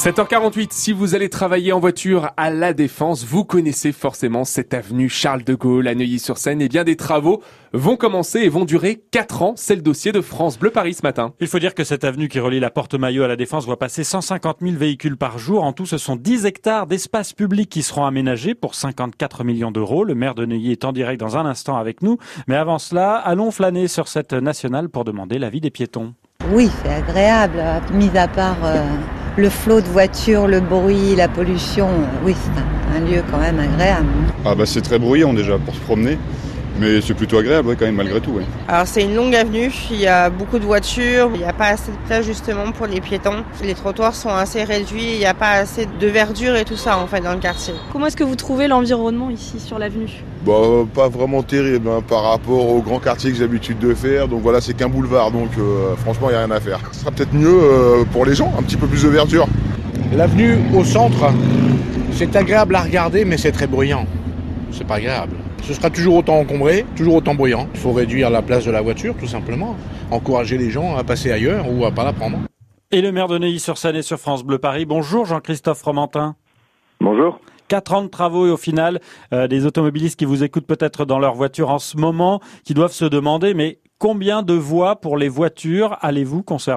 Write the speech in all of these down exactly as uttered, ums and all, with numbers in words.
sept heures quarante-huit, si vous allez travailler en voiture à La Défense, vous connaissez forcément cette avenue Charles de Gaulle à Neuilly-sur-Seine. Et bien des travaux vont commencer et vont durer quatre ans. C'est le dossier de France Bleu Paris ce matin. Il faut dire que cette avenue qui relie la Porte-Maillot à La Défense voit passer cent cinquante mille véhicules par jour. En tout, ce sont dix hectares d'espace public qui seront aménagés pour cinquante-quatre millions d'euros. Le maire de Neuilly est en direct dans un instant avec nous. Mais avant cela, allons flâner sur cette nationale pour demander l'avis des piétons. Oui, c'est agréable, mis à part euh, le flot de voitures, le bruit, la pollution. Euh, oui, c'est un, un lieu quand même agréable. Ah bah c'est très bruyant déjà pour se promener, mais c'est plutôt agréable ouais, quand même malgré tout. Ouais. Alors c'est une longue avenue, il y a beaucoup de voitures, il n'y a pas assez de place justement pour les piétons. Les trottoirs sont assez réduits, il n'y a pas assez de verdure et tout ça en fait dans le quartier. Comment est-ce que vous trouvez l'environnement ici sur l'avenue ? Bah, pas vraiment terrible hein, par rapport au grand quartier que j'ai l'habitude de faire. Donc voilà, c'est qu'un boulevard, donc euh, franchement, il n'y a rien à faire. Ce sera peut-être mieux euh, pour les gens, un petit peu plus de verdure. L'avenue au centre, c'est agréable à regarder, mais c'est très bruyant. C'est pas agréable. Ce sera toujours autant encombré, toujours autant bruyant. Il faut réduire la place de la voiture, tout simplement. Encourager les gens à passer ailleurs ou à pas la prendre. Et le maire de Neuilly-sur-Seine est sur France Bleu Paris. Bonjour Jean-Christophe Fromentin. Bonjour. Quatre ans de travaux et au final, euh, des automobilistes qui vous écoutent peut-être dans leur voiture en ce moment, qui doivent se demander, mais combien de voies pour les voitures allez-vous conserver ?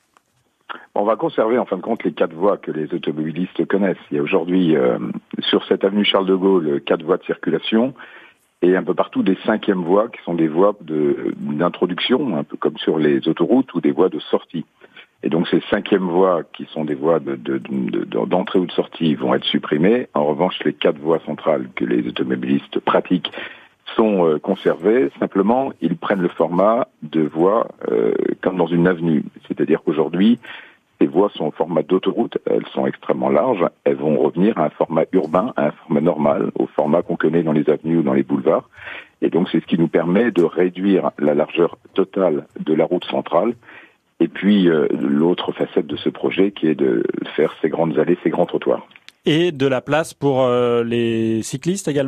On va conserver en fin de compte les quatre voies que les automobilistes connaissent. Il y a aujourd'hui euh, sur cette avenue Charles de Gaulle quatre voies de circulation et un peu partout des cinquièmes voies qui sont des voies de, d'introduction, un peu comme sur les autoroutes ou des voies de sortie. Et donc ces cinquièmes voies qui sont des voies de, de, de, de, d'entrée ou de sortie vont être supprimées. En revanche, les quatre voies centrales que les automobilistes pratiquent sont euh, conservées. Simplement, ils prennent le format de voies euh, comme dans une avenue. C'est-à-dire qu'aujourd'hui, ces voies sont au format d'autoroute. Elles sont extrêmement larges. Elles vont revenir à un format urbain, à un format normal, au format qu'on connaît dans les avenues ou dans les boulevards. Et donc, c'est ce qui nous permet de réduire la largeur totale de la route centrale. Et puis, euh, l'autre facette de ce projet qui est de faire ces grandes allées, ces grands trottoirs. Et de la place pour euh, les cyclistes également ?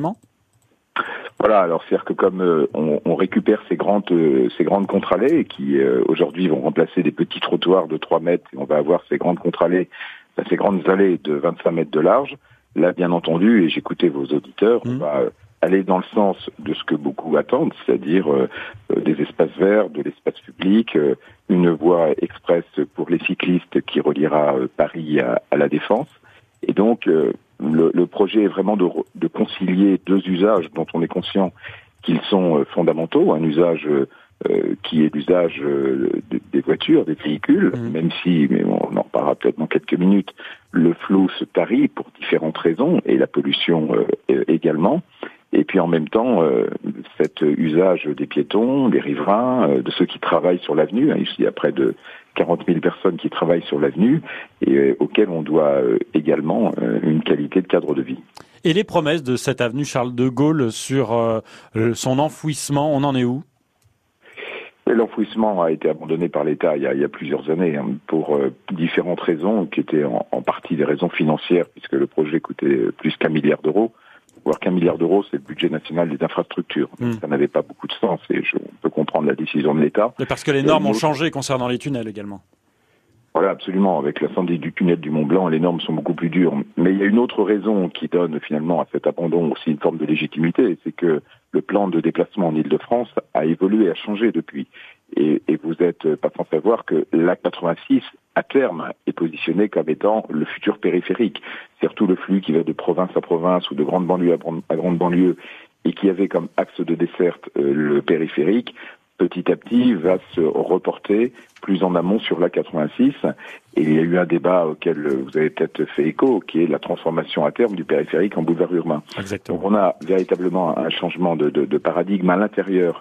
Voilà, alors c'est-à-dire que comme euh, on, on récupère ces grandes, euh, ces grandes contre-allées qui euh, aujourd'hui vont remplacer des petits trottoirs de trois mètres, et on va avoir ces grandes contre-allées, enfin, ces grandes allées de vingt-cinq mètres de large. Là, bien entendu, et j'écoutais vos auditeurs, mmh. on va euh, aller dans le sens de ce que beaucoup attendent, c'est-à-dire euh, euh, des espaces verts, de l'espace public, euh, une voie express pour les cyclistes qui reliera euh, Paris à, à La Défense. Et donc, euh, le, le projet est vraiment de, de concilier deux usages dont on est conscient qu'ils sont euh, fondamentaux. Un usage euh, qui est l'usage euh, de, des voitures, des véhicules, mmh. même si, mais on en reparlera peut-être dans quelques minutes, le flot se tarit pour différentes raisons, et la pollution euh, également. Et puis en même temps, euh, cet usage des piétons, des riverains, euh, de ceux qui travaillent sur l'avenue, hein, ici il y a près de quarante mille personnes qui travaillent sur l'avenue, et euh, auxquelles on doit euh, également euh, une qualité de cadre de vie. Et les promesses de cette avenue Charles de Gaulle sur euh, son enfouissement, on en est où ? L'enfouissement a été abandonné par l'État il y a, il y a plusieurs années hein, pour euh, différentes raisons, qui étaient en, en partie des raisons financières, puisque le projet coûtait plus qu'un milliard d'euros. Voire qu'un milliard d'euros, c'est le budget national des infrastructures. Mmh. Ça n'avait pas beaucoup de sens et je, on peut comprendre la décision de l'État. Mais parce que les normes ont changé concernant les tunnels également. Voilà, absolument. Avec l'incendie du tunnel du Mont Blanc, les normes sont beaucoup plus dures. Mais il y a une autre raison qui donne finalement à cet abandon aussi une forme de légitimité, c'est que le plan de déplacement en Île-de-France a évolué, a changé depuis. Et, et vous êtes pas sans savoir que l'A quatre-vingt-six, à terme, est positionné comme étant le futur périphérique. C'est surtout le flux qui va de province à province ou de grande banlieue à, à grande banlieue et qui avait comme axe de desserte euh, le périphérique, petit à petit va se reporter plus en amont sur l'A quatre-vingt-six. Et il y a eu un débat auquel vous avez peut-être fait écho, qui est la transformation à terme du périphérique en boulevard urbain. Exactement. Donc on a véritablement un changement de, de, de paradigme à l'intérieur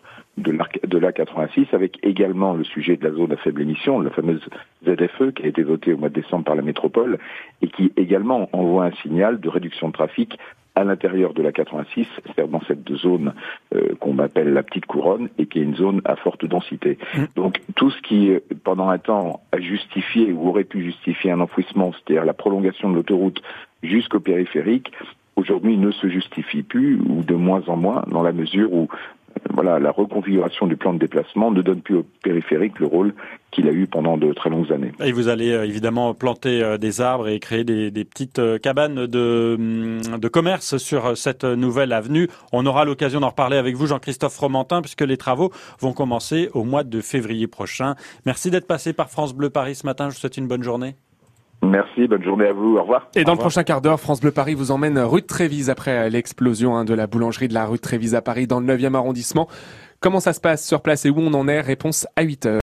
de l'A quatre-vingt-six, avec également le sujet de la zone à faible émission, la fameuse Z F E, qui a été votée au mois de décembre par la métropole, et qui également envoie un signal de réduction de trafic à l'intérieur de l'A quatre-vingt-six, c'est-à-dire dans cette zone euh, qu'on appelle la petite couronne, et qui est une zone à forte densité. Mmh. Donc tout ce qui, pendant un temps, a justifié ou aurait pu justifier un enfouissement, c'est-à-dire la prolongation de l'autoroute jusqu'au périphérique, aujourd'hui ne se justifie plus, ou de moins en moins, dans la mesure où voilà, la reconfiguration du plan de déplacement ne donne plus au périphérique le rôle qu'il a eu pendant de très longues années. Et vous allez euh, évidemment planter euh, des arbres et créer des, des petites euh, cabanes de, de commerce sur euh, cette nouvelle avenue. On aura l'occasion d'en reparler avec vous, Jean-Christophe Fromentin, puisque les travaux vont commencer au mois de février prochain. Merci d'être passé par France Bleu Paris ce matin. Je vous souhaite une bonne journée. Merci, bonne journée à vous. Au revoir. Et dans Au le revoir. prochain quart d'heure, France Bleu Paris vous emmène rue de Trévise après l'explosion hein, de la boulangerie de la rue de Trévise à Paris dans le neuvième arrondissement. Comment ça se passe sur place et où on en est? Réponse à huit heures.